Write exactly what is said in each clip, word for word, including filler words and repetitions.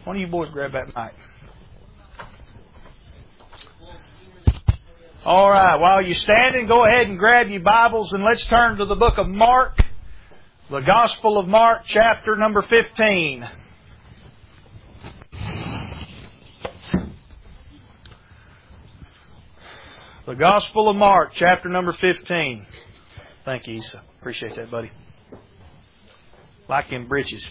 One of you boys grab that mic. All right, while you're standing, go ahead and grab your Bibles and let's turn to the book of Mark, the Gospel of Mark, chapter number fifteen. The Gospel of Mark, chapter number fifteen. Thank you, Isa. Appreciate that, buddy. Like him breeches.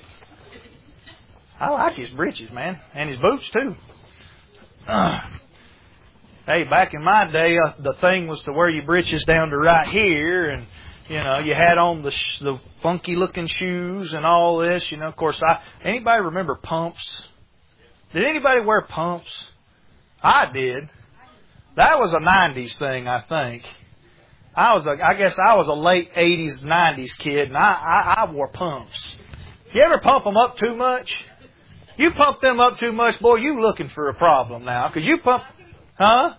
I like his breeches, man. And his boots, too. Uh, hey, back in my day, uh, the thing was to wear your breeches down to right here. And, you know, you had on the sh- the funky-looking shoes and all this. You know, of course, I anybody remember pumps? Did anybody wear pumps? I did. That was a nineties thing, I think. I was a, I guess I was a late eighties, nineties kid, and I, I, I wore pumps. You ever pump them up too much? You pump them up too much, boy, you looking for a problem now. Because you pump... Huh?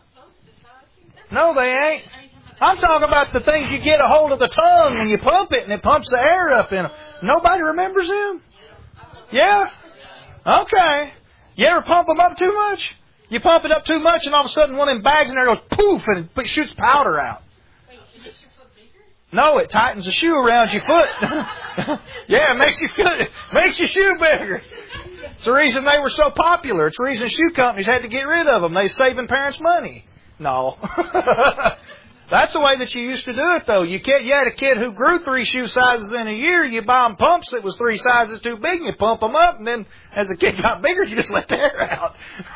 No, they ain't. I'm talking about the things you get a hold of the tongue and you pump it and it pumps the air up in them. Nobody remembers them? Yeah? Okay. You ever pump them up too much? You pump it up too much and all of a sudden one of them bags in there goes poof and it shoots powder out. Wait, it makes your foot bigger? No, it tightens the shoe around your foot. Yeah, it makes you feel, it makes your shoe bigger. It's the reason they were so popular. It's the reason shoe companies had to get rid of them. They were saving parents money. No. That's the way that you used to do it, though. You, kid, you had a kid who grew three shoe sizes in a year. You buy them pumps that was three sizes too big, and you pump them up, and then as the kid got bigger, you just let the air out.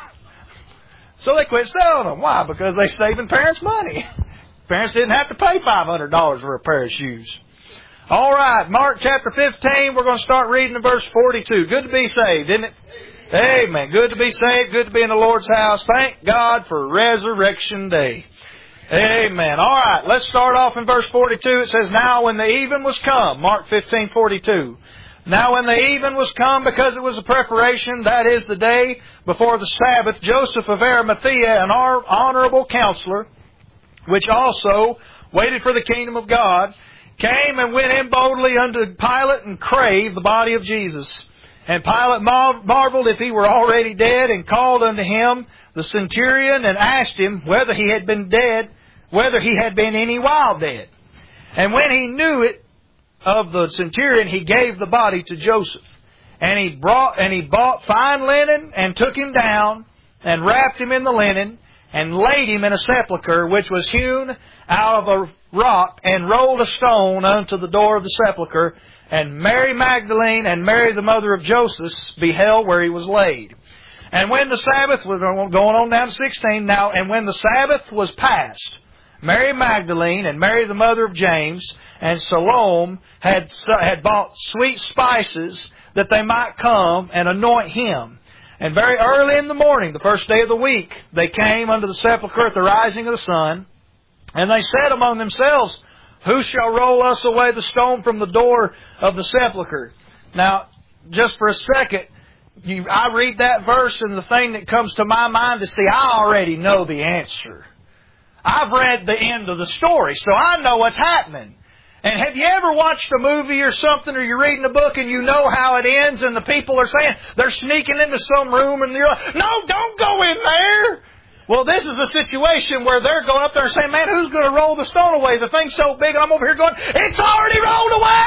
So they quit selling them. Why? Because they saving parents money. Parents didn't have to pay five hundred dollars for a pair of shoes. All right, Mark chapter fifteen, we're going to start reading in verse forty-two. Good to be saved, isn't it? Amen. Good to be saved. Good to be in the Lord's house. Thank God for Resurrection Day. Amen. All right, let's start off in verse forty-two. It says, Now when the even was come, Mark fifteen forty-two. Now when the even was come, because it was a preparation, that is the day before the Sabbath, Joseph of Arimathea, an honorable counselor, which also waited for the kingdom of God, came and went in boldly unto Pilate and craved the body of Jesus. And Pilate marveled if he were already dead, and called unto him the centurion and asked him whether he had been dead, whether he had been any while dead. And when he knew it of the centurion, he gave the body to Joseph. And he brought and he bought fine linen and took him down and wrapped him in the linen and laid him in a sepulchre which was hewn out of a rock, and rolled a stone unto the door of the sepulchre. And Mary Magdalene and Mary the mother of Joseph beheld where he was laid. And when the Sabbath was going on down to sixteen now, and when the Sabbath was past, Mary Magdalene and Mary the mother of James and Salome had had bought sweet spices that they might come and anoint him. And very early in the morning, the first day of the week, they came unto the sepulchre at the rising of the sun. And they said among themselves, Who shall roll us away the stone from the door of the sepulchre? Now, just for a second, you, I read that verse, and the thing that comes to my mind is, see, I already know the answer. I've read the end of the story, so I know what's happening. And have you ever watched a movie or something, or you're reading a book and you know how it ends, and the people are saying they're sneaking into some room, and you're like, no, don't go in there. Well, this is a situation where they're going up there and saying, man, who's going to roll the stone away? The thing's so big, and I'm over here going, it's already rolled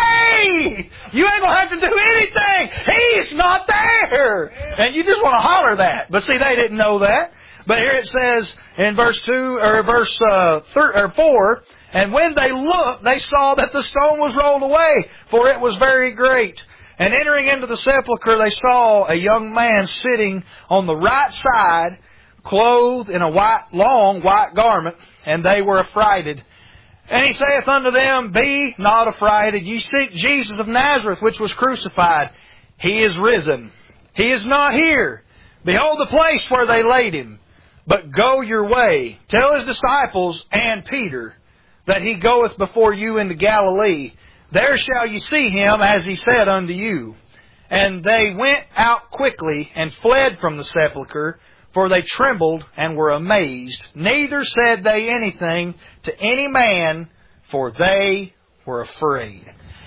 away! You ain't going to have to do anything! He's not there! And you just want to holler that. But see, they didn't know that. But here it says in verse two, or verse uh, thir- or four, and when they looked, they saw that the stone was rolled away, for it was very great. And entering into the sepulchre, they saw a young man sitting on the right side, clothed in a white, long white garment, and they were affrighted. And he saith unto them, Be not affrighted. Ye seek Jesus of Nazareth, which was crucified. He is risen. He is not here. Behold the place where they laid him. But go your way. Tell his disciples and Peter that he goeth before you into Galilee. There shall ye see him, as he said unto you. And they went out quickly and fled from the sepulchre, for they trembled and were amazed. Neither said they anything to any man, for they were afraid.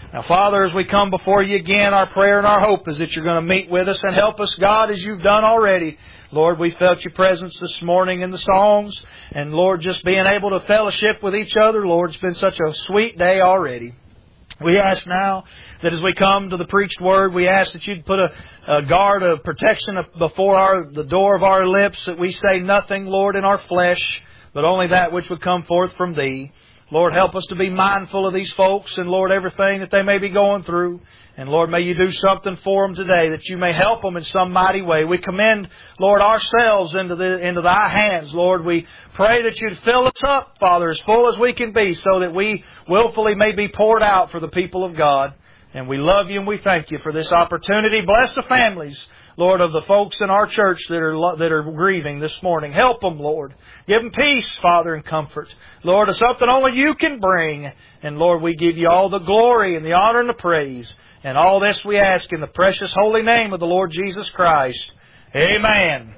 Now, Father, as we come before You again, our prayer and our hope is that You're going to meet with us and help us, God, as You've done already. Lord, we felt Your presence this morning in the songs. And, Lord, just being able to fellowship with each other, Lord, it's been such a sweet day already. We ask now that as we come to the preached Word, we ask that You'd put a, a guard of protection before our, the door of our lips, that we say nothing, Lord, in our flesh, but only that which would come forth from Thee. Lord, help us to be mindful of these folks and, Lord, everything that they may be going through. And, Lord, may You do something for them today that You may help them in some mighty way. We commend, Lord, ourselves into the into Thy hands, Lord. We pray that You'd fill us up, Father, as full as we can be, so that we willfully may be poured out for the people of God. And we love You and we thank You for this opportunity. Bless the families, Lord, of the folks in our church that are that are grieving this morning. Help them, Lord. Give them peace, Father, and comfort. Lord, it's something only You can bring. And, Lord, we give You all the glory and the honor and the praise. And all this we ask in the precious holy name of the Lord Jesus Christ. Amen.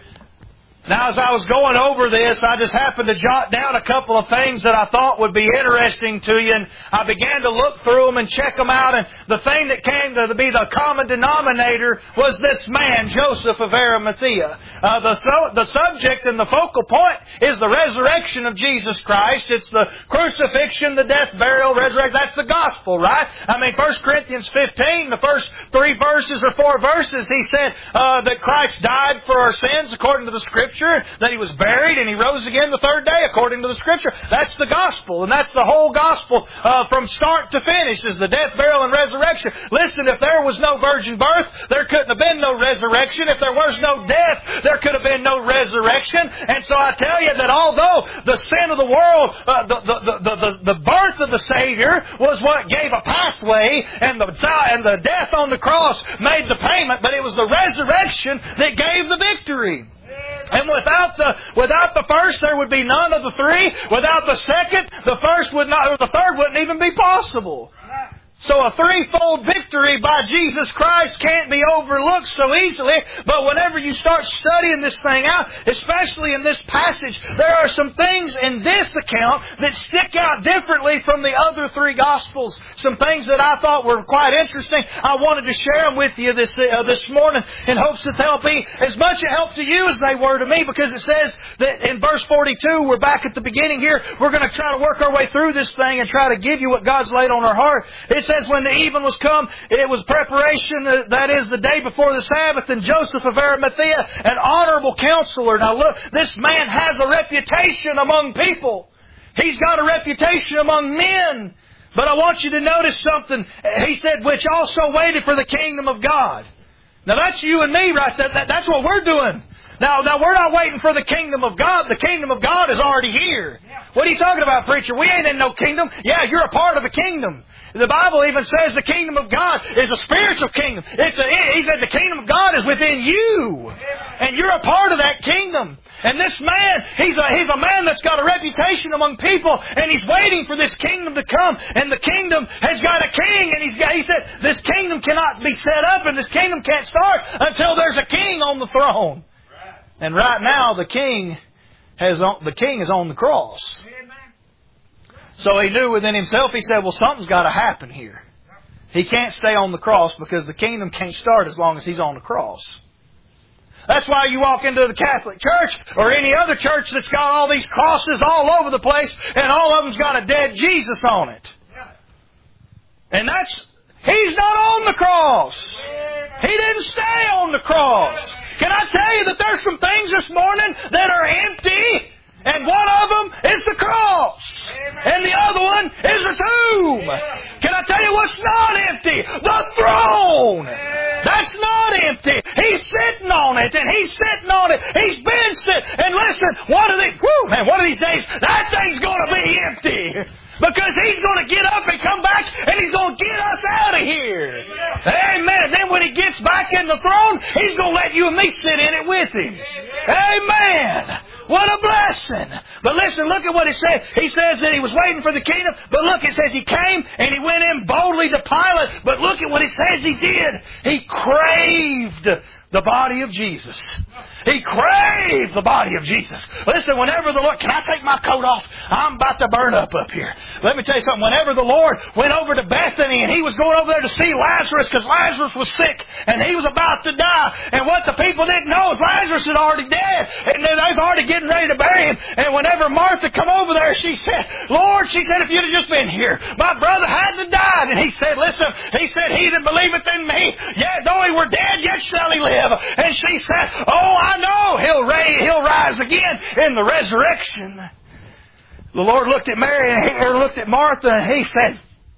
Now, as I was going over this, I just happened to jot down a couple of things that I thought would be interesting to you, and I began to look through them and check them out, and the thing that came to be the common denominator was this man, Joseph of Arimathea. Uh, the, so, the subject and the focal point is the resurrection of Jesus Christ. It's the crucifixion, the death, burial, resurrection. That's the gospel, right? I mean, First Corinthians fifteen, the first three verses or four verses, he said uh, that Christ died for our sins according to the Scripture. That He was buried and He rose again the third day according to the Scripture. That's the gospel, and that's the whole gospel uh, from start to finish is the death, burial, and resurrection. Listen, if there was no virgin birth, there couldn't have been no resurrection. If there was no death, there could have been no resurrection. And so I tell you that although the sin of the world, uh, the, the, the, the, the birth of the Savior was what gave a pathway, and the, and the death on the cross made the payment, but it was the resurrection that gave the victory. And without the without the first, there would be none of the three. Without the second, the first would not, or the third wouldn't even be possible. So a threefold victory by Jesus Christ can't be overlooked so easily. But whenever you start studying this thing out, especially in this passage, there are some things in this account that stick out differently from the other three Gospels. Some things that I thought were quite interesting. I wanted to share them with you this uh, this morning in hopes that they'll be as much a help to you as they were to me, because it says that in verse forty-two, we're back at the beginning here, we're going to try to work our way through this thing and try to give you what God's laid on our heart. It says, when the even was come, it was preparation, that is the day before the Sabbath, and Joseph of Arimathea, an honorable counselor. Now look, this man has a reputation among people. He's got a reputation among men. But I want you to notice something. He said, which also waited for the kingdom of God. Now that's you and me right there. That, that's what we're doing. Now, now we're not waiting for the kingdom of God. The kingdom of God is already here. What are you talking about, preacher? We ain't in no kingdom. Yeah, you're a part of the kingdom. The Bible even says the kingdom of God is a spiritual kingdom. It's a, he said the kingdom of God is within you. And you're a part of that kingdom. And this man, he's a, he's a man that's got a reputation among people, and he's waiting for this kingdom to come. And the kingdom has got a king, and he's got, he said this kingdom cannot be set up, and this kingdom can't start until there's a king on the throne. And right now the king has on, the king is on the cross. So he knew within himself, he said, well, something's got to happen here. He can't stay on the cross because the kingdom can't start as long as he's on the cross. That's why you walk into the Catholic Church or any other church that's got all these crosses all over the place, and all of them's got a dead Jesus on it. And that's, he's not on the cross. He didn't stay on the cross. Can I tell you that there's some things this morning that are empty? And one of them is the cross. And the other one is the tomb. Can I tell you what's not empty? The throne. That's not empty. He's sitting on it, and he's sitting on it. He's been sitting. And listen, one of these, whoo, man, one of these days, that thing's going to be empty. Because he's going to get up and come back, and he's going to get us out of here. Amen. And then when he gets back in the throne, he's going to let you and me sit in it with him. Amen. What a blessing. But listen, look at what it says. He says that he was waiting for the kingdom. But look, it says he came and he went in boldly to Pilate. But look at what it says he did. He craved the body of Jesus. He craved the body of Jesus. Listen, whenever the Lord... Can I take my coat off? I'm about to burn up up here. Let me tell you something. Whenever the Lord went over to Bethany and He was going over there to see Lazarus because Lazarus was sick and he was about to die. And what the people didn't know is Lazarus had already dead. And they was already getting ready to bury him. And whenever Martha come over there, she said, Lord, she said, if you'd have just been here, my brother hadn't died. And He said, listen, He said, he that believeth in me, yet though he were dead, yet shall he live. And she said, oh, I know he'll rise, he'll rise again in the resurrection. The Lord looked at Mary and he, or looked at Martha and He said,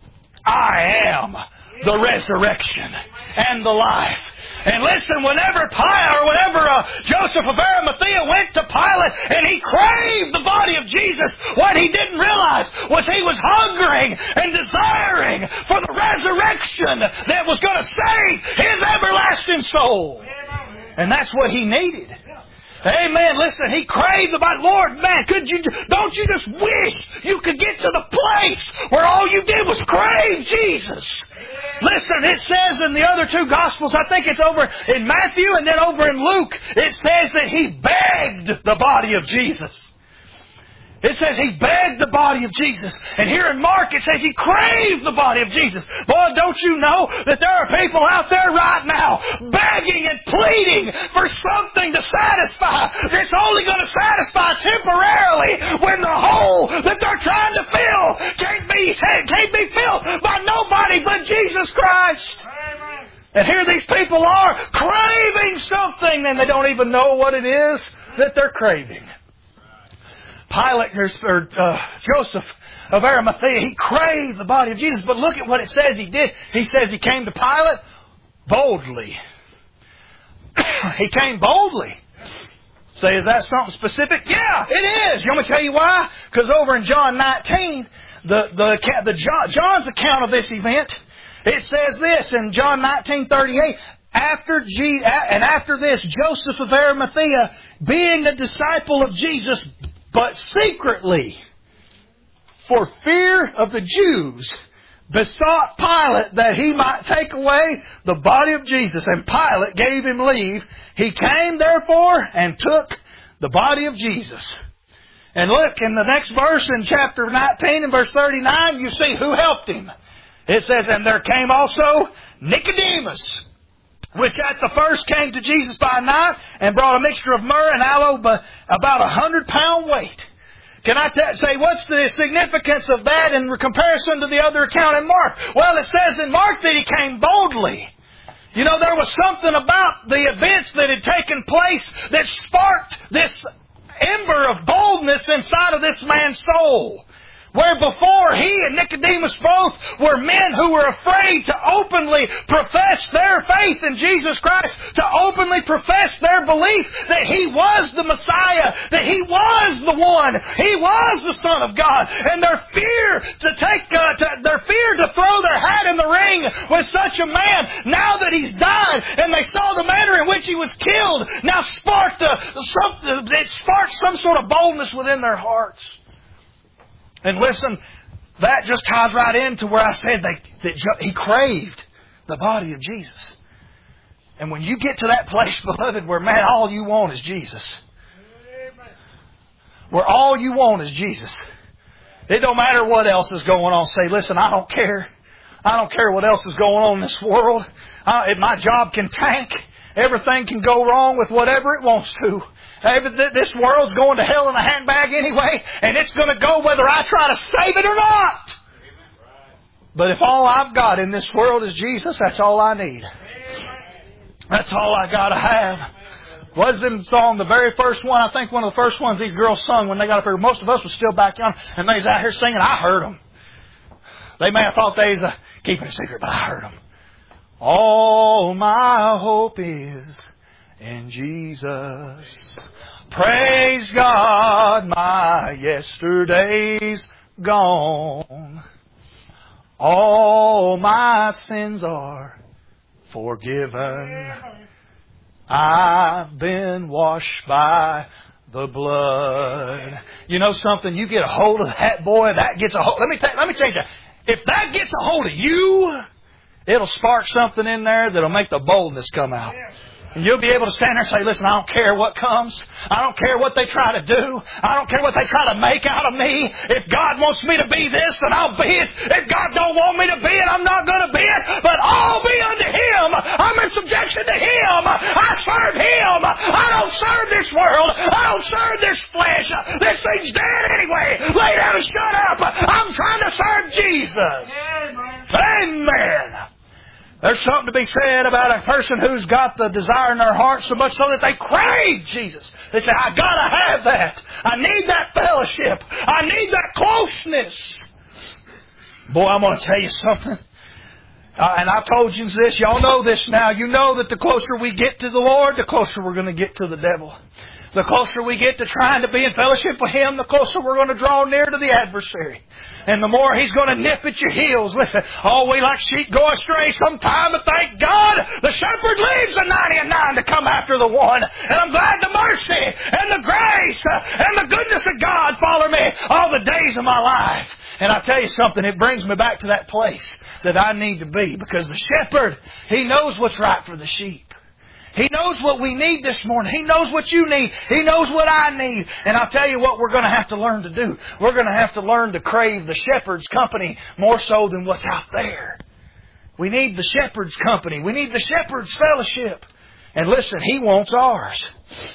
I am the resurrection and the life. And listen, whenever Pilate or whenever uh, Joseph of Arimathea went to Pilate and he craved the body of Jesus, what he didn't realize was he was hungering and desiring for the resurrection that was going to save his everlasting soul. And that's what he needed. Amen. Listen, he craved the body. Lord, man, could you, don't you just wish you could get to the place where all you did was crave Jesus? Listen, it says in the other two Gospels, I think it's over in Matthew and then over in Luke, it says that he begged the body of Jesus. It says he begged the body of Jesus. And here in Mark it says he craved the body of Jesus. Boy, don't you know that there are people out there right now begging and pleading for something to satisfy that's only going to satisfy temporarily when the hole that they're trying to fill can't be, can't be filled by nobody but Jesus Christ. And here these people are craving something and they don't even know what it is that they're craving. Pilate, or uh, Joseph of Arimathea, he craved the body of Jesus. But look at what it says he did. He says he came to Pilate boldly. He came boldly. Say, is that something specific? Yeah, it is. You want me to tell you why? Because over in John nineteen, the, the, the John, John's account of this event, it says this in John nineteen thirty-eight. After G, and after this, Joseph of Arimathea, being a disciple of Jesus, but secretly, for fear of the Jews, besought Pilate that he might take away the body of Jesus. And Pilate gave him leave. He came, therefore, and took the body of Jesus. And look, in the next verse, in chapter nineteen and verse thirty-nine, you see who helped him. It says, and there came also Nicodemus, which at the first came to Jesus by night and brought a mixture of myrrh and aloe about a hundred pound weight. Can I t- say what's the significance of that in comparison to the other account in Mark? Well, it says in Mark that he came boldly. You know, there was something about the events that had taken place that sparked this ember of boldness inside of this man's soul. Where before he and Nicodemus both were men who were afraid to openly profess their faith in Jesus Christ, to openly profess their belief that He was the Messiah, that He was the one, He was the Son of God, and their fear to take, uh, to, their fear to throw their hat in the ring with such a man, now that He's died, and they saw the manner in which He was killed, now sparked a, some, it sparked some sort of boldness within their hearts. And listen, that just ties right into where I said they, that he craved the body of Jesus. And when you get to that place, beloved, where, man, all you want is Jesus. Where all you want is Jesus. It don't matter what else is going on. Say, listen, I don't care. I don't care what else is going on in this world. I, if my job can tank. Everything can go wrong with whatever it wants to. This world's going to hell in a handbag anyway, and it's going to go whether I try to save it or not. But if all I've got in this world is Jesus, that's all I need. That's all I got to have. Wasn't the song, the very first one, I think one of the first ones these girls sung when they got up here. Most of us was still back young, and they was out here singing. I heard them. They may have thought they was uh, keeping a secret, but I heard them. All my hope is in Jesus. Praise God, my yesterday's gone. All my sins are forgiven. I've been washed by the blood. You know something? You get a hold of that boy, that gets a hold. Let me take, let me change that. If that gets a hold of you, it'll spark something in there that'll make the boldness come out. And you'll be able to stand there and say, listen, I don't care what comes. I don't care what they try to do. I don't care what they try to make out of me. If God wants me to be this, then I'll be it. If God don't want me to be it, I'm not going to be it. But I'll be unto Him. I'm in subjection to Him. I serve Him. I don't serve this world. I don't serve this flesh. This thing's dead anyway. Lay down and shut up. I'm trying to serve Jesus. Amen. There's something to be said about a person who's got the desire in their heart so much so that they crave Jesus. They say, I gotta have that. I need that fellowship. I need that closeness. Boy, I'm going to tell you something. Uh, and I've told you this. Y'all know this now. You know that the closer we get to the Lord, the closer we're going to get to the devil. The closer we get to trying to be in fellowship with Him, the closer we're going to draw near to the adversary. And the more he's going to nip at your heels. Listen, oh, we like sheep go astray sometime, but thank God the shepherd leaves the ninety and nine to come after the one. And I'm glad the mercy and the grace and the goodness of God follow me all the days of my life. And I tell you something, it brings me back to that place that I need to be. Because the shepherd, he knows what's right for the sheep. He knows what we need this morning. He knows what you need. He knows what I need. And I'll tell you what we're going to have to learn to do. We're going to have to learn to crave the shepherd's company more so than what's out there. We need the shepherd's company. We need the shepherd's fellowship. And listen, He wants ours.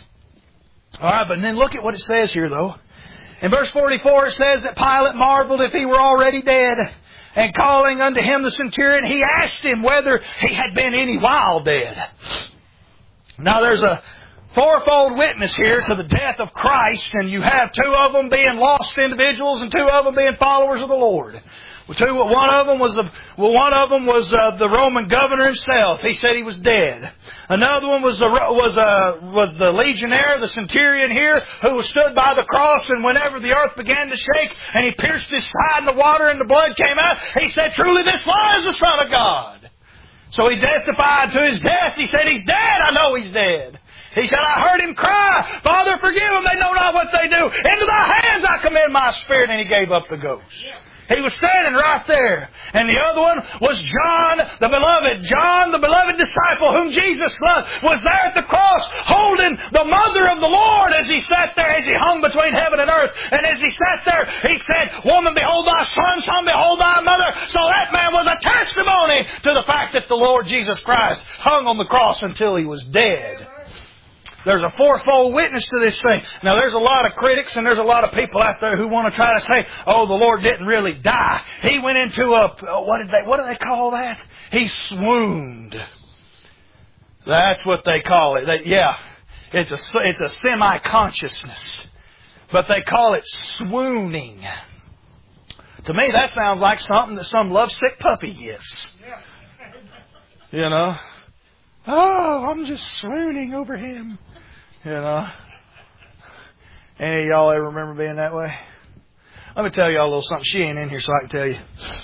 All right, but then look at what it says here, though. In verse forty-four, it says that Pilate marveled if he were already dead. And calling unto him the centurion, he asked him whether he had been any while dead. Now there's a fourfold witness here to the death of Christ, and you have two of them being lost individuals and two of them being followers of the Lord. Well, two, one of them was the well, one of them was uh, the Roman governor himself. He said he was dead. Another one was the was uh, was the legionnaire, the centurion here, who stood by the cross. And whenever the earth began to shake, and he pierced his side, and the water and the blood came out, he said, "Truly, this was the Son of God." So he testified to His death. He said, "He's dead. I know He's dead." He said, "I heard Him cry, Father, forgive them. They know not what they do. Into Thy hands I commend my spirit." And He gave up the ghost. He was standing right there. And the other one was John, the beloved. John, the beloved disciple whom Jesus loved, was there at the cross holding the mother of the Lord as He sat there, as He hung between heaven and earth. And as He sat there, He said, "Woman, behold thy son, son, behold thy mother." So that man was a testimony to the fact that the Lord Jesus Christ hung on the cross until He was dead. There's a fourfold witness to this thing. Now, there's a lot of critics and there's a lot of people out there who want to try to say, "Oh, the Lord didn't really die. He went into a what did they what do they call that? He swooned." That's what they call it. They, yeah, it's a it's a semi-consciousness, but they call it swooning. To me, that sounds like something that some lovesick puppy gets. You know, "Oh, I'm just swooning over him." You know. Any of y'all ever remember being that way? Let me tell y'all a little something. She ain't in here, so I can tell you.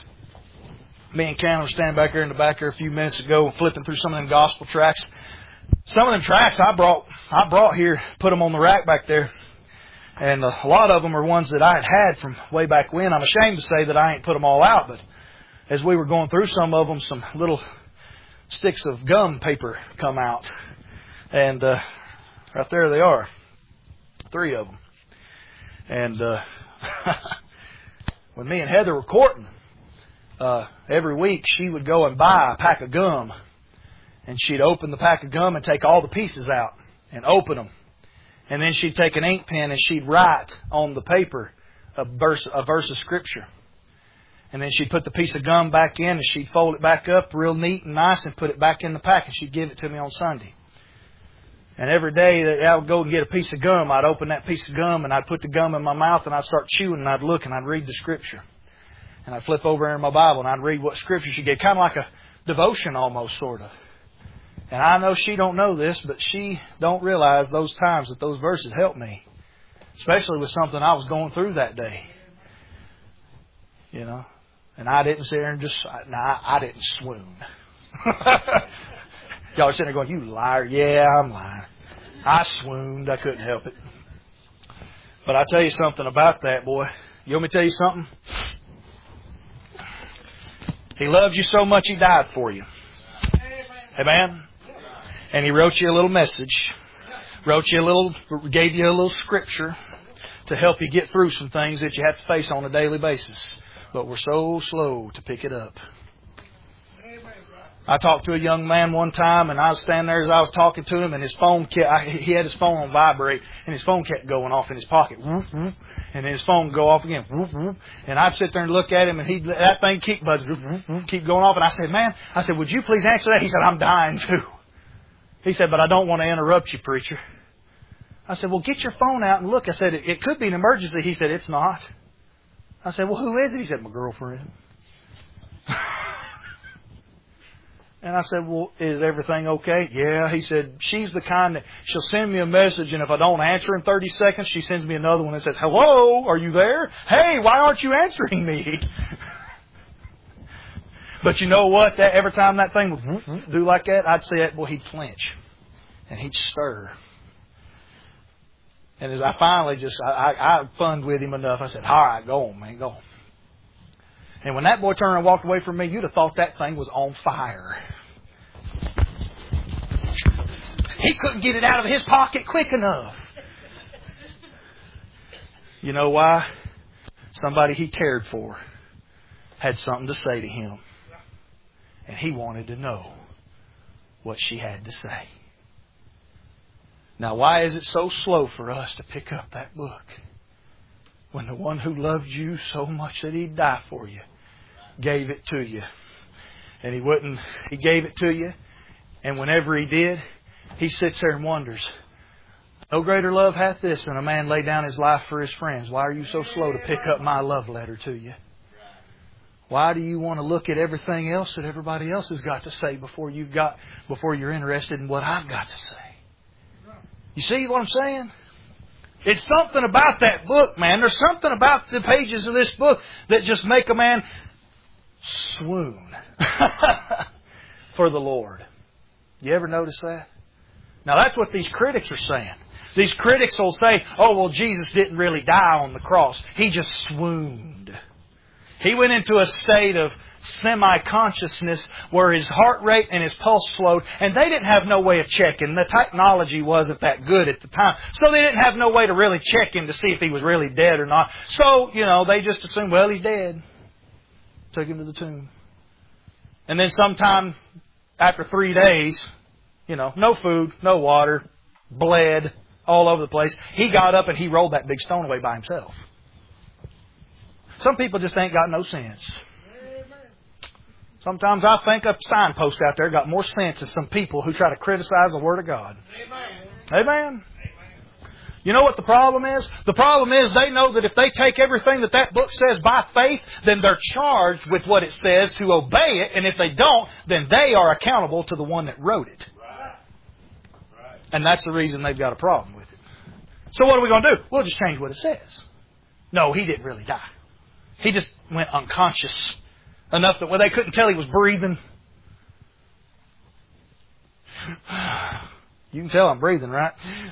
Me and Ken were standing back there in the back there a few minutes ago, flipping through some of them gospel tracts. Some of them tracts I brought, I brought here, put them on the rack back there, and a lot of them are ones that I had had from way back when. I'm ashamed to say that I ain't put them all out, but as we were going through some of them, some little sticks of gum paper come out, and uh, right there they are, three of them. And uh, when me and Heather were courting, uh, every week she would go and buy a pack of gum, and she'd open the pack of gum and take all the pieces out and open them, and then she'd take an ink pen and she'd write on the paper a verse, a verse of Scripture. And then she'd put the piece of gum back in and she'd fold it back up real neat and nice and put it back in the pack, and she'd give it to me on Sunday. And every day that I would go and get a piece of gum, I'd open that piece of gum and I'd put the gum in my mouth and I'd start chewing and I'd look and I'd read the Scripture. And I'd flip over in my Bible and I'd read what Scripture she gave. Kind of like a devotion almost, sort of. And I know she don't know this, but she don't realize those times that those verses helped me. Especially with something I was going through that day. You know. And I didn't sit there and just, no, I, I didn't swoon. Y'all are sitting there going, "You liar." Yeah, I'm lying. I swooned. I couldn't help it. But I tell you something about that, boy. You want me to tell you something? He loves you so much He died for you. Amen? And He wrote you a little message. Wrote you a little, gave you a little scripture to help you get through some things that you have to face on a daily basis. But we're so slow to pick it up. I talked to a young man one time, and I was standing there as I was talking to him, and his phone kept, I, he had his phone on vibrate, and his phone kept going off in his pocket. And then his phone would go off again. And I'd sit there and look at him, and he that thing keep buzzing, keep going off. And I said, man, I said, would you please answer that? He said, I'm dying too. He said, but I don't want to interrupt you, preacher. I said, well, get your phone out and look. I said, it, it could be an emergency. He said, it's not. I said, well, who is it? He said, my girlfriend. And I said, well, is everything okay? Yeah. He said, she's the kind that she'll send me a message, and if I don't answer in thirty seconds, she sends me another one that says, hello, are you there? Hey, why aren't you answering me? But you know what? That every time that thing would do like that, I'd say that, boy, he'd flinch. And he'd stir. And as I finally just, I, I, I funned with him enough, I said, all right, go on, man, go on. And when that boy turned and walked away from me, you'd have thought that thing was on fire. He couldn't get it out of his pocket quick enough. You know why? Somebody he cared for had something to say to him. And he wanted to know what she had to say. Now, why is it so slow for us to pick up that book? When the one who loved you so much that He'd die for you gave it to you. And He wouldn't, He gave it to you. And whenever He did, He sits there and wonders, no greater love hath this than a man lay down his life for his friends. Why are you so slow to pick up my love letter to you? Why do you want to look at everything else that everybody else has got to say before you've got, before you're interested in what I've got to say? You see what I'm saying? It's something about that book, man. There's something about the pages of this book that just make a man swoon for the Lord. You ever notice that? Now that's what these critics are saying. These critics will say, oh, well, Jesus didn't really die on the cross. He just swooned. He went into a state of semi-consciousness where his heart rate and his pulse flowed, and they didn't have no way of checking. The technology wasn't that good at the time, so they didn't have no way to really check him to see if he was really dead or not. So, you know, they just assumed, well, he's dead. Took him to the tomb. And then sometime after three days, you know, no food, no water, bled all over the place, he got up and he rolled that big stone away by himself. Some people just ain't got no sense. Sometimes I think a signpost out there got more sense than some people who try to criticize the Word of God. Amen. Amen. You know what the problem is? The problem is they know that if they take everything that that book says by faith, then they're charged with what it says to obey it. And if they don't, then they are accountable to the one that wrote it. Right. Right. And that's the reason they've got a problem with it. So what are we going to do? We'll just change what it says. No, he didn't really die. He just went unconscious enough that well, they couldn't tell he was breathing. You can tell I'm breathing, right?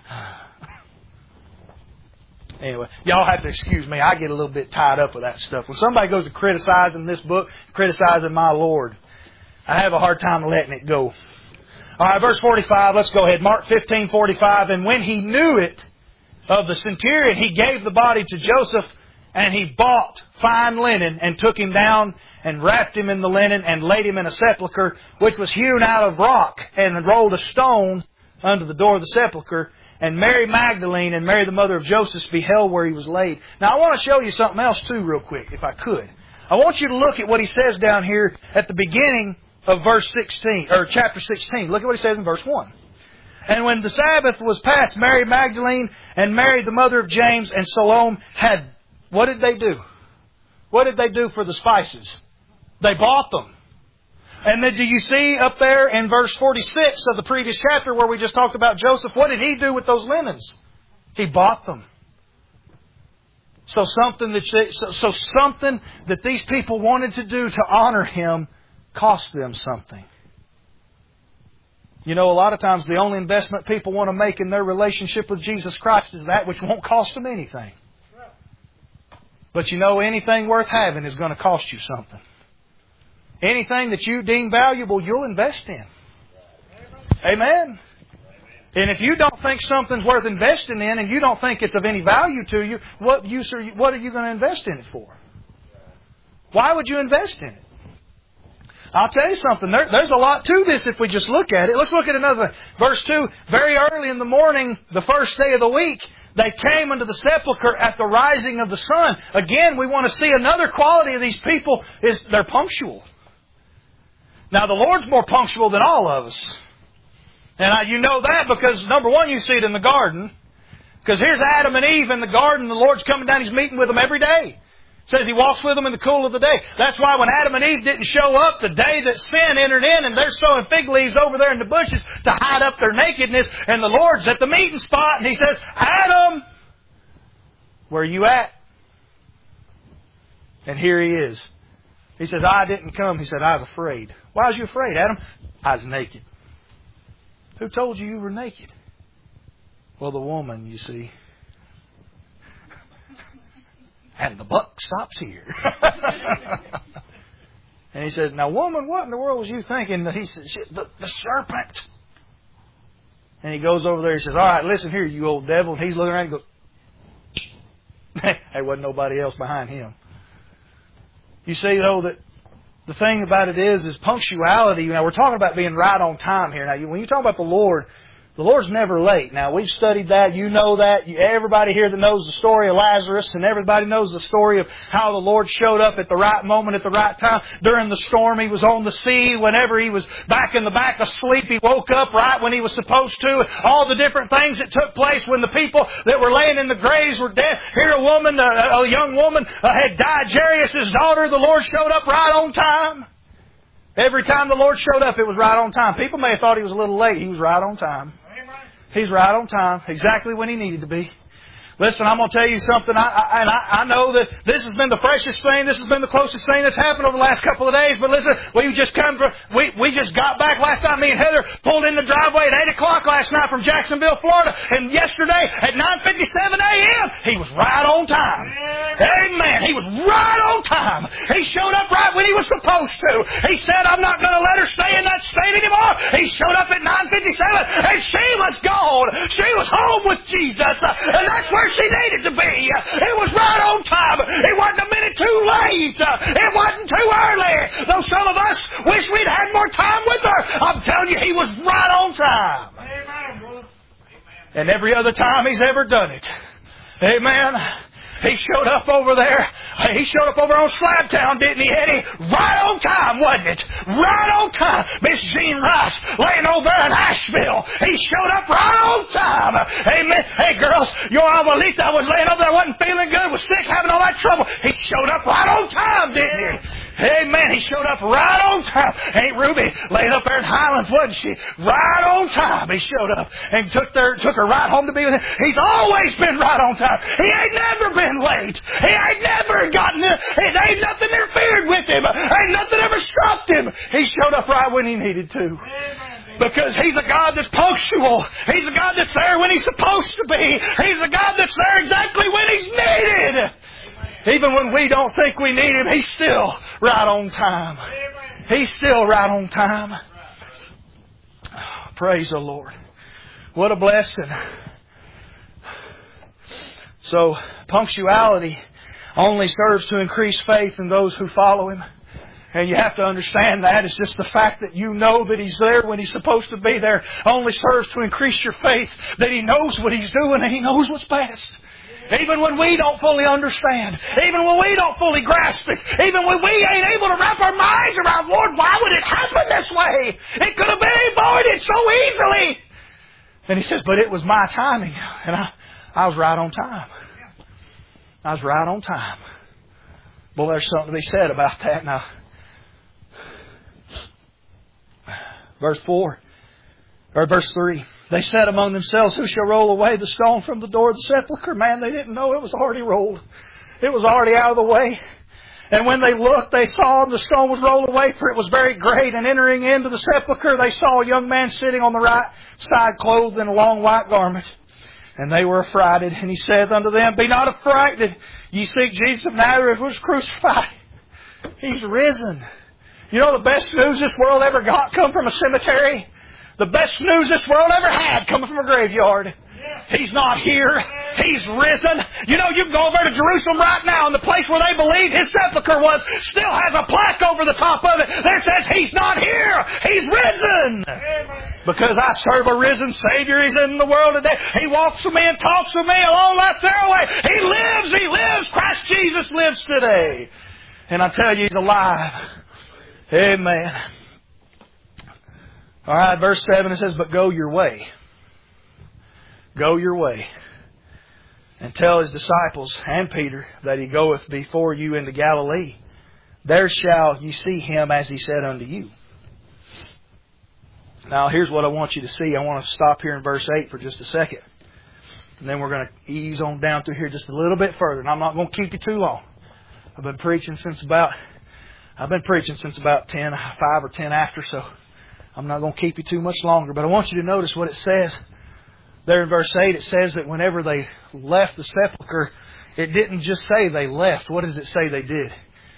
Anyway, y'all have to excuse me. I get a little bit tied up with that stuff. When somebody goes to criticizing this book, criticizing my Lord, I have a hard time letting it go. All right, verse forty-five. Let's go ahead. Mark fifteen forty-five. And when he knew it of the centurion, he gave the body to Joseph, and he bought fine linen and took him down and wrapped him in the linen and laid him in a sepulchre which was hewn out of rock, and rolled a stone under the door of the sepulchre. And Mary Magdalene and Mary the mother of Joseph beheld where he was laid. Now I want to show you something else too real quick, if I could. I want you to look at what he says down here at the beginning of verse sixteen, or chapter sixteen. Look at what he says in verse one. And when the Sabbath was past, Mary Magdalene and Mary the mother of James and Salome had, what did they do? What did they do for the spices? They bought them. And then do you see up there in verse forty-six of the previous chapter where we just talked about Joseph, what did he do with those linens? He bought them. So something that so, so something that these people wanted to do to honor him cost them something. You know, a lot of times the only investment people want to make in their relationship with Jesus Christ is that which won't cost them anything. But you know, anything worth having is going to cost you something. Anything that you deem valuable, you'll invest in. Amen. And if you don't think something's worth investing in and you don't think it's of any value to you, what use are you, what are you going to invest in it for? Why would you invest in it? I'll tell you something. There, there's a lot to this if we just look at it. Let's look at another. Verse two. Very early in the morning, the first day of the week, they came into the sepulchre at the rising of the sun. Again, we want to see another quality of these people is they're punctual. Now, the Lord's more punctual than all of us. And I, you know that because, number one, you see it in the garden. Because here's Adam and Eve in the garden. The Lord's coming down. He's meeting with them every day. Says He walks with them in the cool of the day. That's why when Adam and Eve didn't show up the day that sin entered in and they're sowing fig leaves over there in the bushes to hide up their nakedness, and the Lord's at the meeting spot and He says, Adam, where are you at? And here He is. He says, I didn't come. He said, I was afraid. Why was you afraid, Adam? I was naked. Who told you you were naked? Well, the woman, you see. And the buck stops here. And he says, now, woman, what in the world was you thinking? He says, the, the serpent. And he goes over there. He says, all right, listen here, you old devil. And he's looking around and goes, there wasn't nobody else behind him. You see, though, that the thing about it is, is punctuality. Now, we're talking about being right on time here. Now, when you talk about the Lord, the Lord's never late. Now, we've studied that. You know that. Everybody here that knows the story of Lazarus, and everybody knows the story of how the Lord showed up at the right moment, at the right time. During the storm, He was on the sea. Whenever He was back in the back asleep, He woke up right when He was supposed to. All the different things that took place when the people that were laying in the graves were dead. Here a woman, a, a young woman, uh, had died. Jairus' daughter, the Lord showed up right on time. Every time the Lord showed up, it was right on time. People may have thought He was a little late. He was right on time. He's right on time, exactly when He needed to be. Listen, I'm going to tell you something, I, I, and I, I know that this has been the freshest thing, this has been the closest thing that's happened over the last couple of days, but listen, we just come from, we, we just got back last night, me and Heather pulled in the driveway at eight o'clock last night from Jacksonville, Florida, and yesterday at nine fifty-seven a.m., He was right on time. Amen. He was right on time. He showed up right when He was supposed to. He said, I'm not going to let her stay in that state anymore. He showed up at nine fifty-seven, and she was gone. She was home with Jesus, and that's where she needed to be. It was right on time. It wasn't a minute too late. It wasn't too early. Though some of us wish we'd had more time with her, I'm telling you, He was right on time. Amen, brother. And every other time He's ever done it. Amen. He showed up over there. He showed up over on Slabtown, didn't he, Eddie? Right on time, wasn't it? Right on time. Miss Jean Rice laying over in Asheville. He showed up right on time. Amen. Hey, girls, your abuelita was laying over there, wasn't feeling good, was sick, having all that trouble. He showed up right on time, didn't he? Amen. He showed up right on time. Ain't Ruby laying up there in Highlands, wasn't she? Right on time. He showed up and took her, took her right home to be with him. He's always been right on time. He ain't never been late. He ain't never gotten it. Ain't nothing interfered with him. Ain't nothing ever stopped him. He showed up right when He needed to. Because He's a God that's punctual. He's a God that's there when He's supposed to be. He's a God that's there exactly when He's needed. Even when we don't think we need Him, He's still right on time. He's still right on time. Praise the Lord. What a blessing. So, punctuality only serves to increase faith in those who follow Him. And you have to understand that. It's just the fact that you know that He's there when He's supposed to be there only serves to increase your faith that He knows what He's doing and He knows what's best. Even when we don't fully understand. Even when we don't fully grasp it. Even when we ain't able to wrap our minds around, Lord, why would it happen this way? It could have been avoided so easily. And He says, but it was my timing. And I, I was right on time. I was right on time. Boy, there's something to be said about that now. Verse four. Or verse three. They said among themselves, who shall roll away the stone from the door of the sepulchre? Man, they didn't know it was already rolled. It was already out of the way. And when they looked, they saw the stone was rolled away, for it was very great. And entering into the sepulchre, they saw a young man sitting on the right side, clothed in a long white garment. And they were affrighted. And He saith unto them, be not affrighted. Ye seek Jesus of Nazareth, who was crucified. He's risen. You know the best news this world ever got come from a cemetery? The best news this world ever had coming from a graveyard. He's not here. He's risen. You know, you can go over to Jerusalem right now, and the place where they believe His sepulcher was still has a plaque over the top of it that says He's not here. He's risen. Because I serve a risen Savior. He's in the world today. He walks with me and talks with me along that stairway. He lives. He lives. Christ Jesus lives today. And I tell you, He's alive. Amen. All right, verse seven, it says, but go your way. Go your way. And tell His disciples and Peter that He goeth before you into Galilee. There shall ye see Him as He said unto you. Now, here's what I want you to see. I want to stop here in verse eight for just a second. And then we're going to ease on down through here just a little bit further. And I'm not going to keep you too long. I've been preaching since about, I've been preaching since about ten, five or ten after, so I'm not going to keep you too much longer. But I want you to notice what it says. There in verse eight, it says that whenever they left the sepulchre, it didn't just say they left. What does it say they did?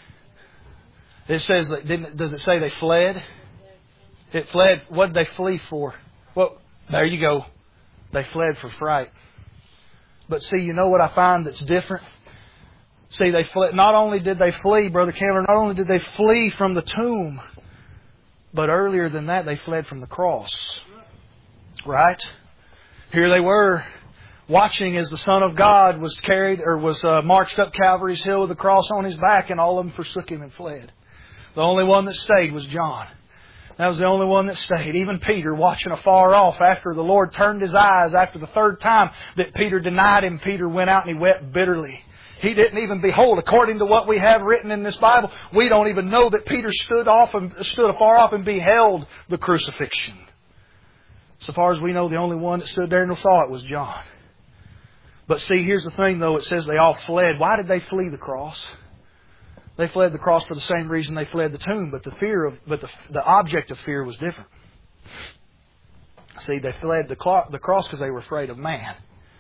It says, that, didn't, does it say they fled? It fled. What did they flee for? Well, there you go. They fled for fright. But see, you know what I find that's different? See, they fled. Not only did they flee, Brother Candler, not only did they flee from the tomb, but earlier than that, they fled from the cross. Right? Here they were, watching as the Son of God was carried or was uh, marched up Calvary's hill with the cross on His back, and all of them forsook Him and fled. The only one that stayed was John. That was the only one that stayed. Even Peter, watching afar off after the Lord turned His eyes after the third time that Peter denied Him, Peter went out and he wept bitterly. He didn't even behold, according to what we have written in this Bible, we don't even know that Peter stood off and stood afar off and beheld the crucifixion. So far as we know, the only one that stood there and saw it was John. But see, here's the thing though, it says they all fled. Why did they flee the cross? They fled the cross for the same reason they fled the tomb, but the fear of, but the, the object of fear was different. See, they fled the, clo- the cross because they were afraid of man.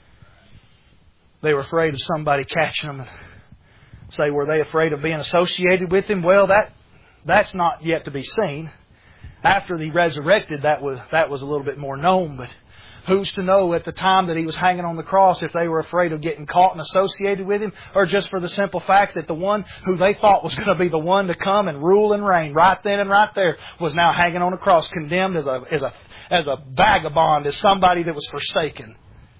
They were afraid of somebody catching them. And say, were they afraid of being associated with Him? Well, that that's not yet to be seen. After He resurrected, that was that was a little bit more known, but who's to know at the time that He was hanging on the cross if they were afraid of getting caught and associated with Him, or just for the simple fact that the one who they thought was going to be the one to come and rule and reign right then and right there was now hanging on the cross, condemned as a as a as a vagabond, as somebody that was forsaken.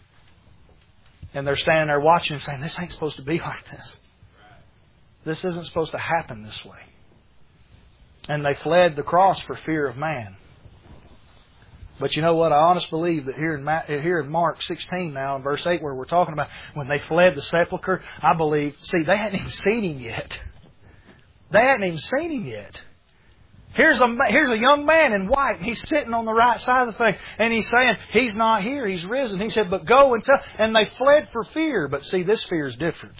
And they're standing there watching and saying, this ain't supposed to be like this. This isn't supposed to happen this way. And they fled the cross for fear of man. But you know what? I honestly believe that here in, Ma- here in Mark sixteen now, in verse eight, where we're talking about when they fled the sepulchre, I believe, see, they hadn't even seen Him yet. They hadn't even seen Him yet. Here's a, here's a young man in white, and he's sitting on the right side of the thing, and he's saying, He's not here, He's risen. He said, but go and tell. And they fled for fear. But see, this fear is different.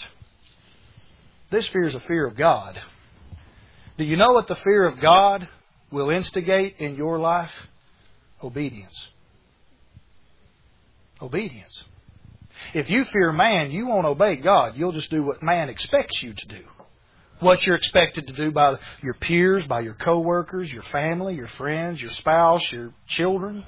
This fear is a fear of God. Do you know what the fear of God will instigate in your life? Obedience. Obedience. If you fear man, you won't obey God. You'll just do what man expects you to do. What you're expected to do by your peers, by your co-workers, your family, your friends, your spouse, your children.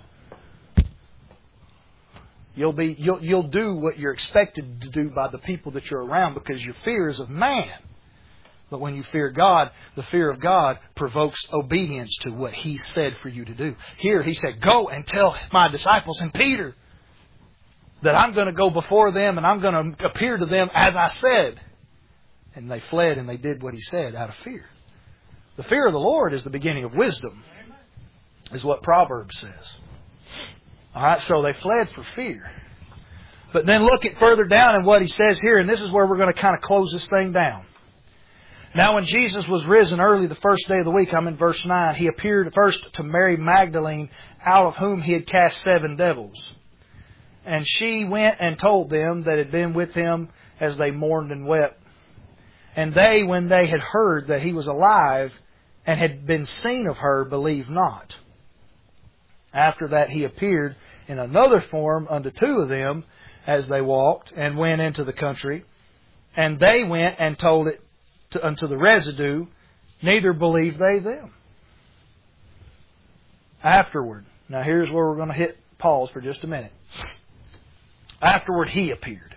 You'll be you'll you'll do what you're expected to do by the people that you're around because your fear is of man. But when you fear God, the fear of God provokes obedience to what He said for you to do. Here He said, go and tell my disciples and Peter that I'm going to go before them and I'm going to appear to them as I said. And they fled and they did what He said out of fear. The fear of the Lord is the beginning of wisdom, is what Proverbs says. All right, so they fled for fear. But then look at further down in what He says here, and this is where we're going to kind of close this thing down. Now when Jesus was risen early the first day of the week, I'm in verse nine, He appeared first to Mary Magdalene, out of whom He had cast seven devils. And she went and told them that had been with Him as they mourned and wept. And they, when they had heard that He was alive and had been seen of her, believed not. After that He appeared in another form unto two of them as they walked and went into the country. And they went and told it to, unto the residue, neither believed they them. Afterward, Now here's where we're going to hit pause for just a minute. Afterward, He appeared.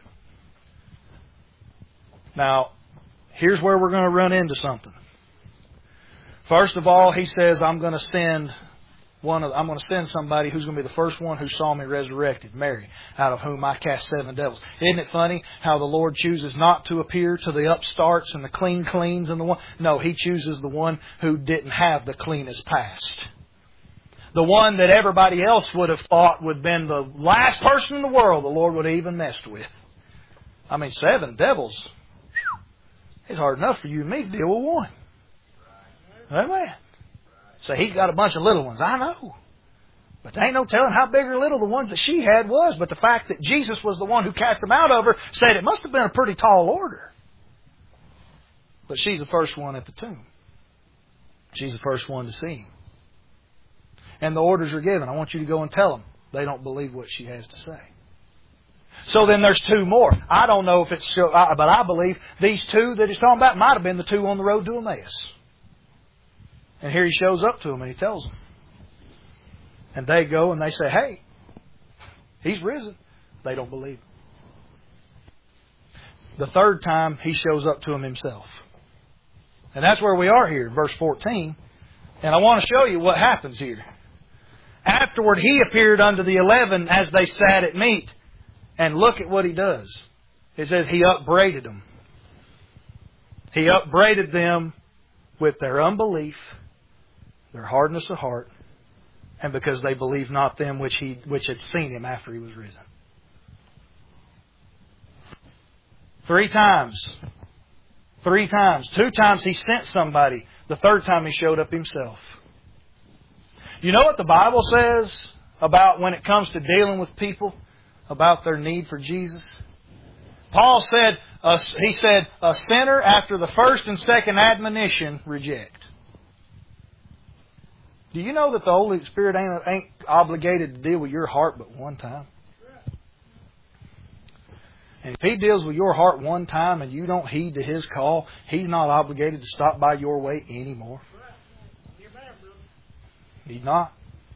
Now, here's where we're going to run into something. First of all, He says, I'm going to send one of, I'm going to send somebody who's going to be the first one who saw me resurrected, Mary, out of whom I cast seven devils. Isn't it funny how the Lord chooses not to appear to the upstarts and the clean cleans and the one? No, He chooses the one who didn't have the cleanest past. The one that everybody else would have thought would have been the last person in the world the Lord would have even messed with. I mean, seven devils. Whew, it's hard enough for you and me to deal with one. Amen. So He's got a bunch of little ones. I know. But there ain't no telling how big or little the ones that she had was. But the fact that Jesus was the one who cast them out of her said it must have been a pretty tall order. But she's the first one at the tomb. She's the first one to see Him. And the orders are given. I want you to go and tell them. They don't believe what she has to say. So then there's two more. I don't know if it's, but I believe these two that He's talking about might have been the two on the road to Emmaus. And here He shows up to them and He tells them. And they go and they say, hey, He's risen. They don't believe Him. The third time He shows up to them Himself. And that's where we are here, verse fourteen. And I want to show you what happens here. Afterward, He appeared unto the eleven as they sat at meat. And look at what He does. It says He upbraided them. He upbraided them with their unbelief, their hardness of heart, and because they believed not them which he which had seen Him after He was risen. Three times. Three times. Two times He sent somebody. The third time He showed up Himself. You know what the Bible says about when it comes to dealing with people, about their need for Jesus? Paul said, uh, he said, a sinner after the first and second admonition, reject. Do you know that the Holy Spirit ain't, ain't obligated to deal with your heart but one time? And if He deals with your heart one time and you don't heed to His call, He's not obligated to stop by your way anymore. He's not.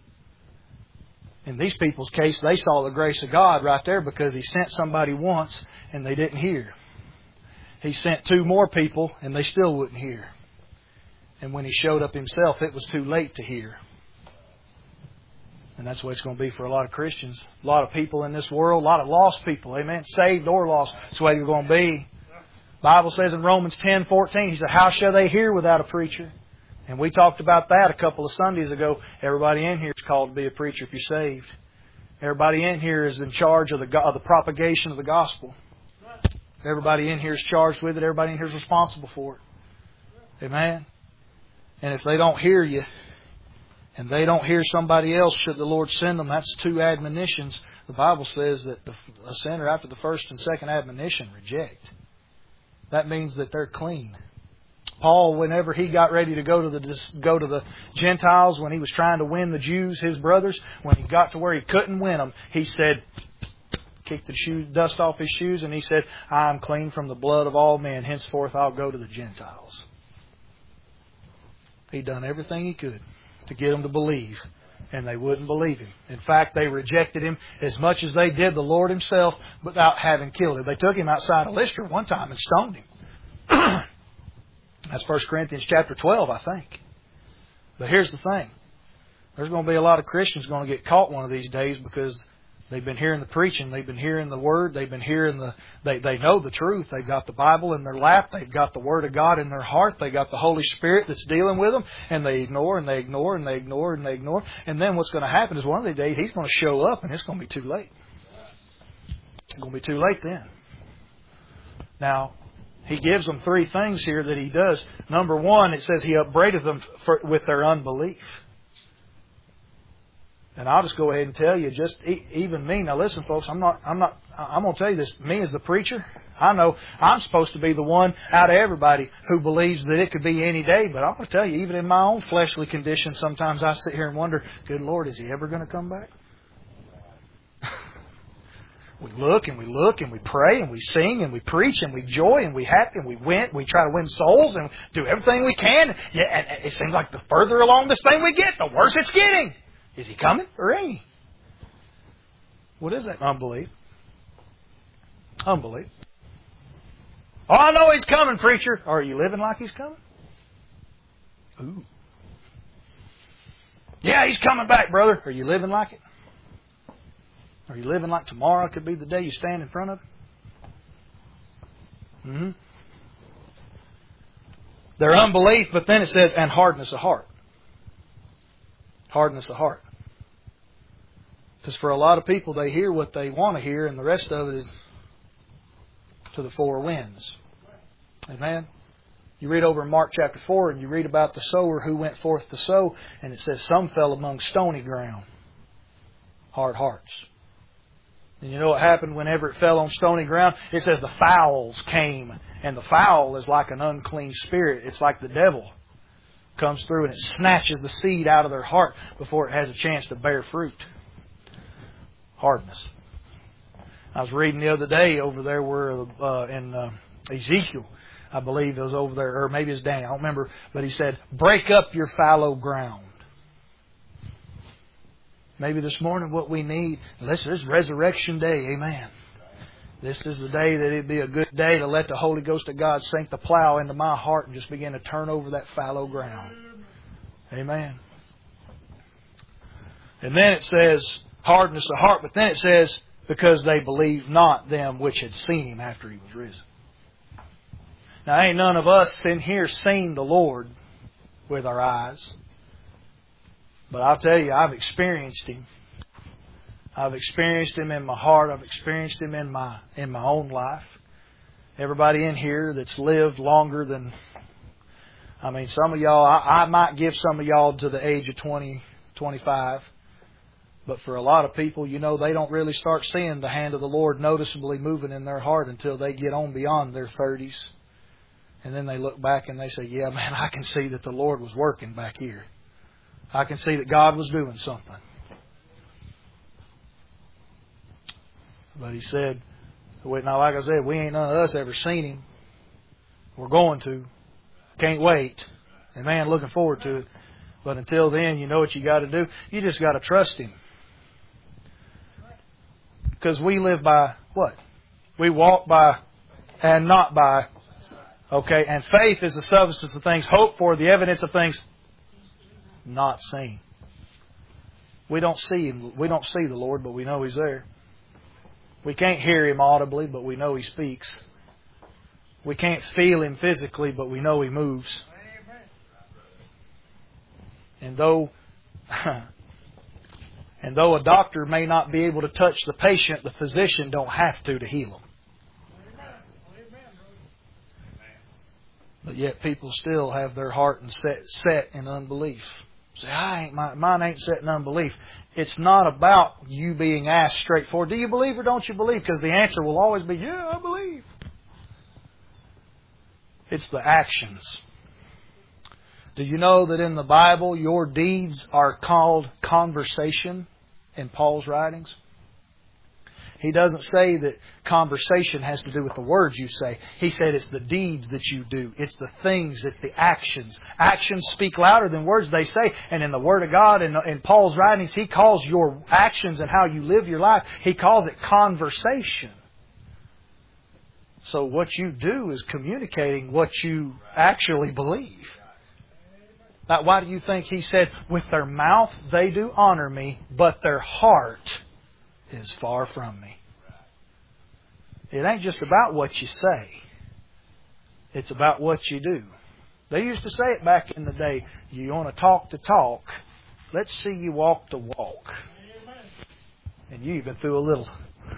In these people's case, they saw the grace of God right there because He sent somebody once and they didn't hear. He sent two more people and they still wouldn't hear. And when He showed up Himself, it was too late to hear. And that's what it's going to be for a lot of Christians. A lot of people in this world, a lot of lost people. Amen. Saved or lost. That's the way you're going to be. The Bible says in Romans ten fourteen, He said, how shall they hear without a preacher? And we talked about that a couple of Sundays ago. Everybody in here is called to be a preacher if you're saved. Everybody in here is in charge of the, of the propagation of the gospel. Everybody in here is charged with it. Everybody in here is responsible for it. Amen. And if they don't hear you, and they don't hear somebody else, should the Lord send them, that's two admonitions. The Bible says that the, a sinner after the first and second admonition reject. That means that they're clean. Paul, whenever he got ready to go to the go to the Gentiles, when he was trying to win the Jews, his brothers, when he got to where he couldn't win them, he said, kicked the shoe, dust off his shoes, and he said, I am clean from the blood of all men. Henceforth I'll go to the Gentiles. He'd done everything he could to get them to believe, and they wouldn't believe Him. In fact, they rejected Him as much as they did the Lord Himself without having killed Him. They took Him outside of Lystra one time and stoned Him. That's First Corinthians chapter twelve, I think. But here's the thing. There's going to be a lot of Christians going to get caught one of these days because they've been hearing the preaching. They've been hearing the Word. They've been hearing the... They, they know the truth. They've got the Bible in their lap. They've got the Word of God in their heart. They've got the Holy Spirit that's dealing with them. And they ignore and they ignore and they ignore and they ignore. And then what's going to happen is one of the days He's going to show up and it's going to be too late. It's going to be too late then. Now... He gives them three things here that He does. Number one, it says He upbraided them for, with their unbelief. And I'll just go ahead and tell you, just even me. Now listen, folks, I'm not, I'm not, I'm going to tell you this. Me as the preacher, I know I'm supposed to be the one out of everybody who believes that it could be any day. But I'm going to tell you, even in my own fleshly condition, sometimes I sit here and wonder, good Lord, is He ever going to come back? We look and we look and we pray and we sing and we preach and we joy and we happy and we win. We try to win souls and do everything we can. Yeah, and it seems like the further along this thing we get, the worse it's getting. Is He coming or ain't He? What is that? Unbelief. Unbelief. Oh, I know He's coming, preacher. Are you living like He's coming? Ooh. Yeah, He's coming back, brother. Are you living like it? Are you living like tomorrow could be the day you stand in front of Him? Mm-hmm. Their unbelief, but then it says, and hardness of heart. Hardness of heart. Because for a lot of people, they hear what they want to hear, and the rest of it is to the four winds. Amen? You read over in Mark chapter four, and you read about the sower who went forth to sow, and it says some fell among stony ground. Hard hearts. And you know what happened whenever it fell on stony ground? It says the fowls came. And the fowl is like an unclean spirit. It's like the devil comes through and it snatches the seed out of their heart before it has a chance to bear fruit. Hardness. I was reading the other day over there where uh, in uh, Ezekiel, I believe it was over there, or maybe it's Daniel, I don't remember. But he said, break up your fallow ground. Maybe this morning what we need, listen, this is Resurrection Day, amen. This is the day that it'd be a good day to let the Holy Ghost of God sink the plow into my heart and just begin to turn over that fallow ground. Amen. And then it says, hardness of heart, but then it says, because they believed not them which had seen Him after He was risen. Now, ain't none of us in here seen the Lord with our eyes. But I'll tell you, I've experienced Him. I've experienced Him in my heart. I've experienced Him in my in my own life. Everybody in here that's lived longer than, I mean, some of y'all, I, I might give some of y'all to the age of twenty, twenty-five. But for a lot of people, you know, they don't really start seeing the hand of the Lord noticeably moving in their heart until they get on beyond their thirties. And then they look back and they say, yeah, man, I can see that the Lord was working back here. I can see that God was doing something. But He said, now like I said, we ain't none of us ever seen Him. We're going to. Can't wait. And man, looking forward to it. But until then, you know what you got to do? You just got to trust Him. Because we live by what? We walk by and not by. Okay, and faith is the substance of things hoped for, the evidence of things not seen. We don't see Him. We don't see the Lord, but we know He's there. We can't hear Him audibly, but we know He speaks. We can't feel Him physically, but we know He moves. And though, and though a doctor may not be able to touch the patient, the physician don't have to to heal them. But yet people still have their heart and set, set in unbelief. Say, I ain't my, mine ain't set in unbelief. It's not about you being asked straightforward, do you believe or don't you believe? Because the answer will always be, yeah, I believe. It's the actions. Do you know that in the Bible your deeds are called conversation in Paul's writings? He doesn't say that conversation has to do with the words you say. He said it's the deeds that you do. It's the things, it's the actions. Actions speak louder than words, they say. And in the Word of God, in, in Paul's writings, he calls your actions and how you live your life, he calls it conversation. So what you do is communicating what you actually believe. Now, why do you think he said, with their mouth they do honor me, but their heart is far from me? It ain't just about what you say. It's about what you do. They used to say it back in the day, you want to talk the talk, let's see you walk the walk. And you even threw a little...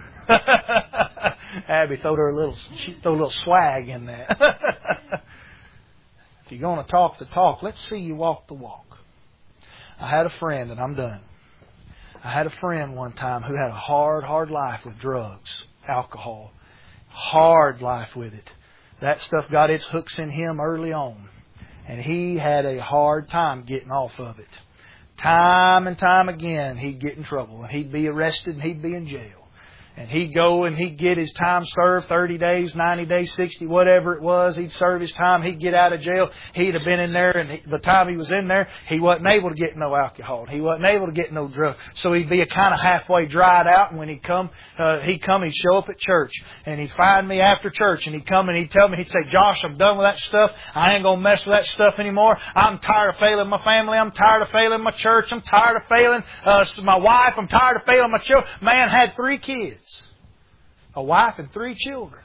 Abby threw her a little, she threw a little swag in that. If you're going to talk the talk, let's see you walk the walk. I had a friend, and I'm done. I had a friend one time who had a hard, hard life with drugs, alcohol. Hard life with it. That stuff got its hooks in him early on. And he had a hard time getting off of it. Time and time again, he'd get in trouble. And he'd be arrested and he'd be in jail. And he'd go and he'd get his time served, thirty days, ninety days, sixty, whatever it was. He'd serve his time. He'd get out of jail. He'd have been in there, and he, the time he was in there, he wasn't able to get no alcohol. He wasn't able to get no drugs. So he'd be a kind of halfway dried out. And when he'd come, uh, he'd come, he'd show up at church. And he'd find me after church. And he'd come and he'd tell me, he'd say, Josh, I'm done with that stuff. I ain't going to mess with that stuff anymore. I'm tired of failing my family. I'm tired of failing my church. I'm tired of failing uh, my wife. I'm tired of failing my children. Man had three kids. A wife and three children.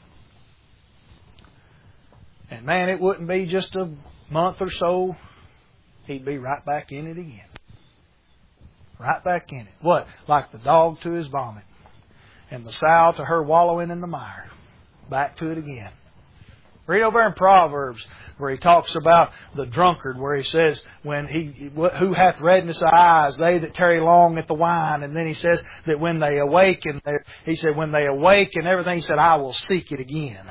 And man, it wouldn't be just a month or so. He'd be right back in it again. Right back in it. What? Like the dog to his vomit. And the sow to her wallowing in the mire. Back to it again. Read over in Proverbs where he talks about the drunkard, where he says, "When he who hath redness of eyes, they that tarry long at the wine." And then he says that when they awake, and he said when they awake and everything, he said, "I will seek it again."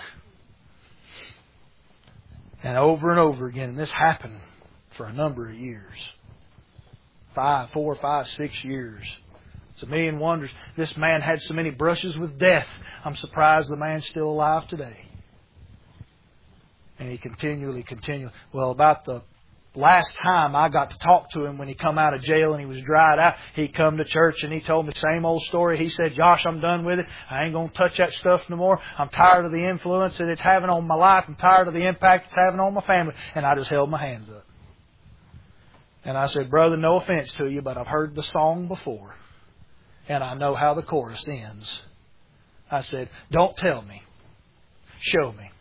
And over and over again, and this happened for a number of years, five, four, five, six years. It's a million wonders. This man had so many brushes with death. I'm surprised the man's still alive today. And he continually, continually... Well, about the last time I got to talk to him when he come out of jail and he was dried out, he come to church and he told me the same old story. He said, Josh, I'm done with it. I ain't going to touch that stuff no more. I'm tired of the influence that it's having on my life. I'm tired of the impact it's having on my family. And I just held my hands up. And I said, brother, no offense to you, but I've heard the song before. And I know how the chorus ends. I said, don't tell me. Show me.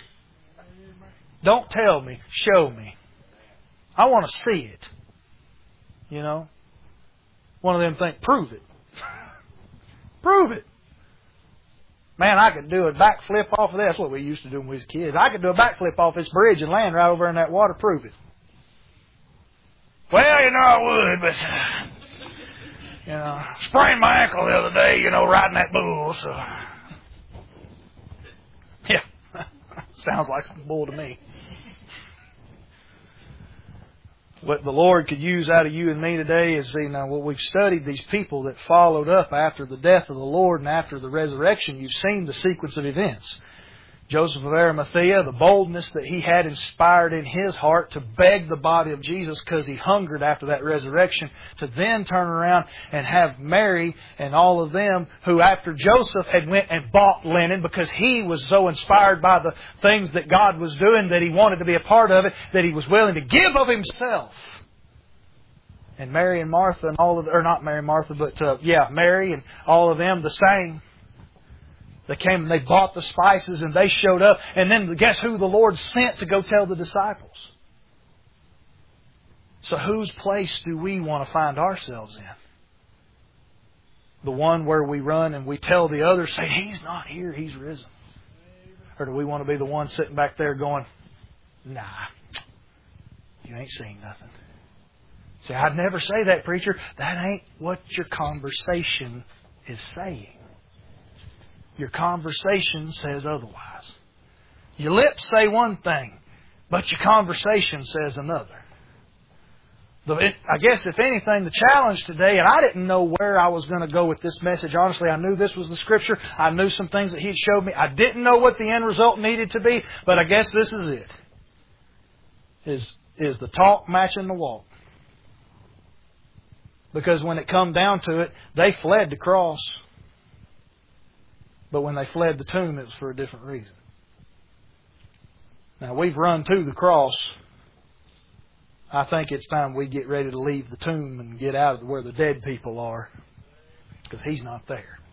Don't tell me. Show me. I want to see it. You know? One of them think, prove it. Prove it. Man, I could do a backflip off of that. That's what we used to do when we was kids. I could do a backflip off this bridge and land right over in that water. Prove it. Well, you know, I would, but... You know, sprained my ankle the other day, you know, riding that bull, so... Yeah. Sounds like a bull to me. What the Lord could use out of you and me today is, you know, what we've studied, these people that followed up after the death of the Lord and after the resurrection. You've seen the sequence of events. Joseph of Arimathea, the boldness that he had inspired in his heart to beg the body of Jesus because he hungered after that resurrection, to then turn around and have Mary and all of them who after Joseph had went and bought linen because he was so inspired by the things that God was doing that he wanted to be a part of it, that he was willing to give of himself. And Mary and Martha and all of, or not Mary and Martha, but uh, yeah, Mary and all of them the same. They came and they bought the spices and they showed up. And then guess who the Lord sent to go tell the disciples? So whose place do we want to find ourselves in? The one where we run and we tell the others, say, He's not here, He's risen. Or do we want to be the one sitting back there going, nah, you ain't seen nothing. Say, I'd never say that, preacher. That ain't what your conversation is saying. Your conversation says otherwise. Your lips say one thing, but your conversation says another. I guess, if anything, the challenge today, and I didn't know where I was going to go with this message. Honestly, I knew this was the Scripture. I knew some things that He had showed me. I didn't know what the end result needed to be, but I guess this is it. Is, is the talk matching the walk? Because when it come down to it, they fled the cross. But when they fled the tomb, it was for a different reason. Now, we've run to the cross. I think it's time we get ready to leave the tomb and get out of where the dead people are. Because He's not there.